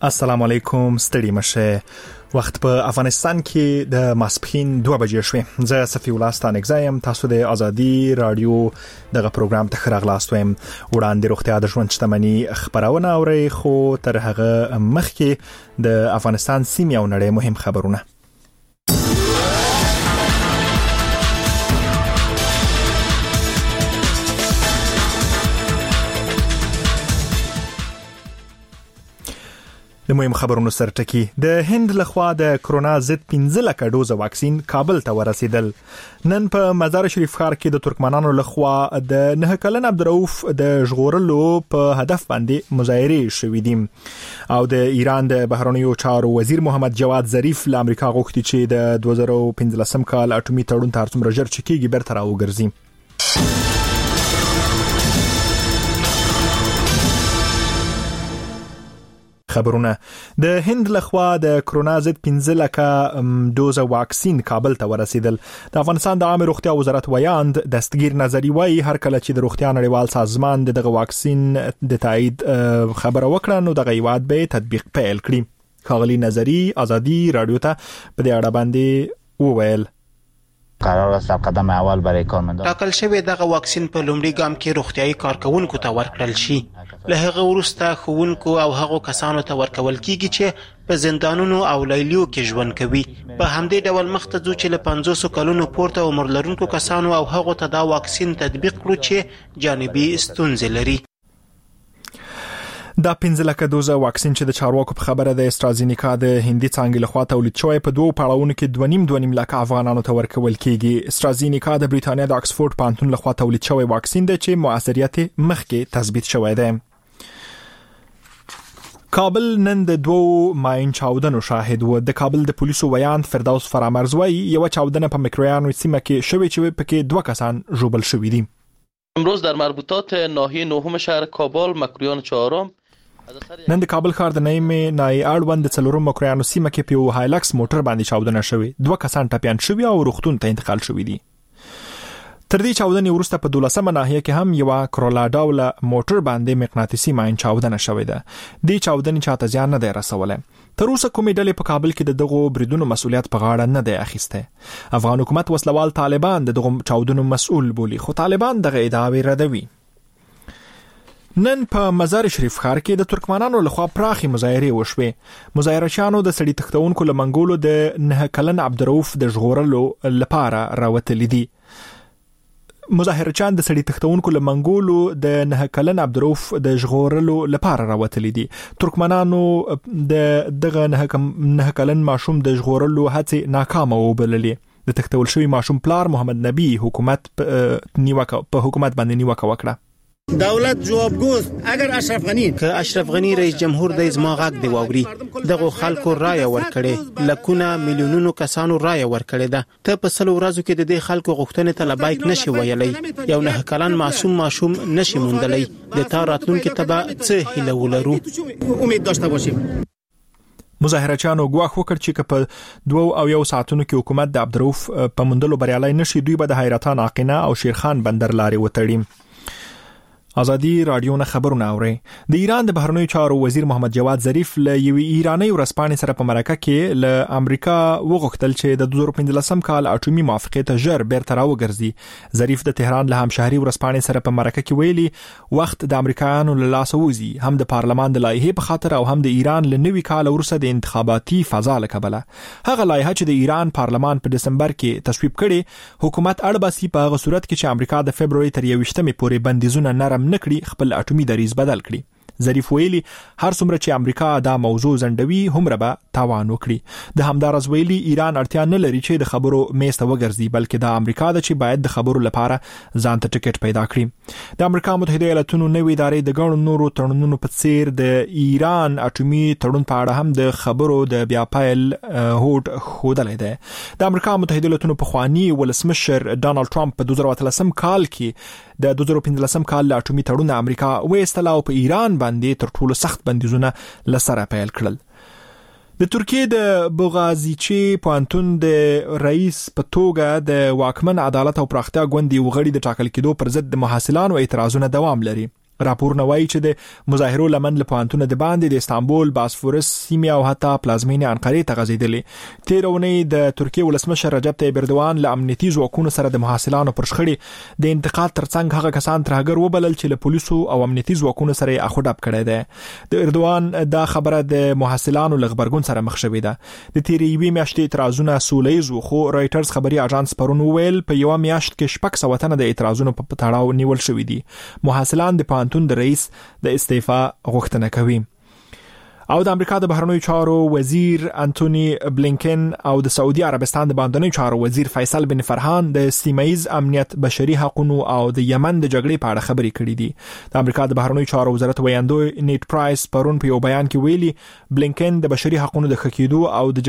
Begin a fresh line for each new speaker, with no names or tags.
السلام علیکم، ستړي مشه. وخت په افغانستان کې د ماسپښین 2 بجې شوې. زه صفی الله ستانکزایم. تاسو د ازادي رادیو دغه پروګرام ته خراغلاست ویم. وړاندې روغتیا د ژوند شتمنۍ خبرونه اوري، خو تر هغه مخکې د افغانستان سیمې او نړۍ مهم خبرونه. د مهم خبرونو سرټکی. د هند لخوا د کرونا ضد 15 لک ډوزه واکسین کابل ته ورسیدل. نن په مزار شریف ښار کې د ترکمنانو لخوا د 9 کلن عبدالرؤف د ژغورلو په هدف باندې مظاهره شوې دي. او د ایران د بهرنیو چارو وزیر محمد جواد ظریف له امریکا غوښتي چې د 2015 کال اټومي تړون تر څومره ژر چکیږي برته راوګرځي. خبرونه. د هند لخوا د کرونا ضد 15 لک ډوزه واکسین کابل ته ورسیدل. د افغانستان د عامه روغتیا وزارت ویاند دستگیر نظری وایي هر کله چې د روغتیا نړیوال سازمان دغه واکسین د تایید خبره وکړه نو دغه یواد به تطبیق پیل کړي. ښاغلي نظری ازادي رادیو ته په دې اړه باندې وویل
قرار است در قدم اول برای کارمندان
ټاکل شوی دغه واکسین په لومړي ګام کې روغتیايي کارکونکو ته ورکړل شي. له هغه وروسته ښوونکو او هغو کسانو ته ورکول کیږي چې په زندانونو او لیلیو کې ژوند کوي. په همدې ډول مخته ځو چې له 500 کلونو پورته عمر لرونکو کسانو او هغو ته دا واکسین تطبیق کړو چې جانبي ستونزې لري.
دا 15 لک دوزه واکسین چې د چارواکو په خبره د استرازینیکا د هندي څانګې لخوا تولید شوی په دوه پړاوونو کې 2.5 لک افغانانو ته ورکول کیږي. استرازینیکا د بریټانیا د اکسفورد پانتون لخوا تولید شوی واکسین دی چې موثریت مخکې تثبیت شوی دی. کابل نن د 2 ماین چاودنو شاهد و. د کابل د پولیسو ویاند فردوس فرامرزوی یو چاودنه په مکرویانو سیمه کې شوې چې پکې 2 کسان ژوبل شوي دي.
امروز در مربوطات ناحیه نهم شهر کابل مکرویان چهارم
نن د کابل ښار د نیمه نای اړوند د څلورم مکرویانو سیمه کې په هایلکس موټر باندې چاودنه شوې. 2 کسان ټپيان شوي او روغتون ته انتقال شوي دي. تر دې چاودنې وروسته په 12مه ناحیه کې هم یو کرولا ډول موټر باندې مغناطیسي ماین چاودنه شوې ده. دې چاودنې چاته ځان نه دی رسوله. تر اوسه کومې ډلې په کابل کې دغه بریدونو مسؤلیت په غاړه نه دی اخیسته. افغان حکومت وسلوال طالبان دغه چاودنو مسؤل بولي، خو طالبان دغه ادعاوې ردوي. نن په مزار شریف ښار کې د ترکمنانو لخوا پراخي مظاهره وشوه. مظاهرچیانو د سړي تختونکو لمنګولو د 9 کلن عبدالرؤف د ژغورلو لپاره راوتلي دي. مظاهرچیان د سړي تختونکو لمنګولو د 9 کلن عبدالرؤف د ژغورلو لپاره راوتلي دي. ترکمنانو د دغه 9 کلن ماشوم د ژغورلو هڅې ناکامه وبللې. د تختول شوی ماشوم پلار محمد نبی حکومت په حکومت باندې نیوکه وکړه.
دولت جوابگوست اگر
اشرف غنی رئیس جمهور د ازما غاک دی واوري. دغه خلکو رای ورکړي، لکونه میلیونونو کسانو رای ورکړي ده. ته په 100 ورځو کې د دې خلکو غوښتنې ته لبیک نشي ویلای. یو 9 کلن معصوم نشي موندلای. د تا راتلونکو ته به څه هیله ولرو.
امید داشته باشیم.
مظاهرچیانو ګواښ وکړ چې په 2 ساعتونو کې حکومت د عبدالرؤف په موندلو بریالي نشي، دوی به د حیرتان عاقنه او شیرخان بندر لارې وتړي. ازادي رادیو نه خبرونه اوري. د ایران د بهرنیو چارو وزیر محمد جواد ظریف له یوې ایرانی ورځپاڼې سره په مرکه کې له امریکا وغوښتل چې د 2015 کال اټومي موافقه ته ژر بیرته راوګرځي. ظریف د تهران له همشهري ورځپاڼې سره په مرکه کې ویلي وخت د امریکایانو له لاس ووزي، هم د پارلمان د لایحې په خاطر او هم د ایران له نوي کال وروسته د انتخاباتي فضا له کبله. هغه لایحه چې د ایران پارلمان په دسمبر کې تصویب کړي حکومت اړباسي په هغه صورت کې چې امریکا د فبرवरी تر 21مې پورې بندیزونه نرم نکړي خپل اټومي دریځ بدل کړي. ظریف ویلي هر څومره چې امریکا دا موضوع زندوي همره به تاوان وکړي. د همدارز ویلي ایران اړتیا نه لري چې د خبرو میز ته وګرځي، بلکې د امریکا د چې باید د خبرو لپاره ځان ته ټیکټ پیدا کړي. د امریکا متحده ایالاتونو نوې ادارې د ګڼو نورو تړونونو په څیر د ایران اټومي تړون په اړه هم د خبرو د بیا پیل هوډ ښودلی دی. د امریکا متحده ایالاتونو پخوانی ولسمشر ډانلډ ټرمپ په 2013 کال کې د 2015 کال له اټومي تړون امریکا وایستله او په ایران باندې تر ټولو سخت بندیزونه لسره پیل کړل. د ترکیه د بوغازیچی پوهنتون د رئیس په توګه د واکمن عدالت او پراختیا ګوند یو غړي د ټاکل کېدو پر ضد د محصلانو اعتراضونه دوام لري. راپورونه وایي چې د مظاهرو لمن له پوهنتون د باندې د استانبول، باسفورس سیمه او حتی پلازمینې انقرې ته غځېدلې. تیرونی د ترکیه ولسمشر رجب طیب اردوان له امنیتي ځواکونو سره د محصلانو پر شخړې د انتقاد ترڅنګ هغه کسان ترهګر وبلل چې له پولیسو او امنیتي ځواکونو سره اخوډب کړی دی. د اردوان دا خبره د محصلانو له غبرګون سره مخ شوې ده. د تیرې یوې میاشتې اعتراضونه سوله‌ییز وو، خو رایټرز خبري اژانس پرون وویل په یو میاشت کې 600 تنه د اعتراضونو په تړاو نیول شوې دي. محصلان د پوهنتون د رئیس د استعفا غوښتنه کوي. او د امریکا د بهرنیو چارو وزیر انټونی بلینکن او د سعودي عربستان د باندنیو چارو وزیر فیصل بن فرحان د سیمایز امنیت، بشري حقوقو او د یمن د جګړې په اړه خبرې کړې دي. د امریکا د بهرنیو چارو وزارت ویاندوی نیټ پرایس پرون په یو بیان کې ویلي بلینکن د بشري حقوقو د خکېدو او د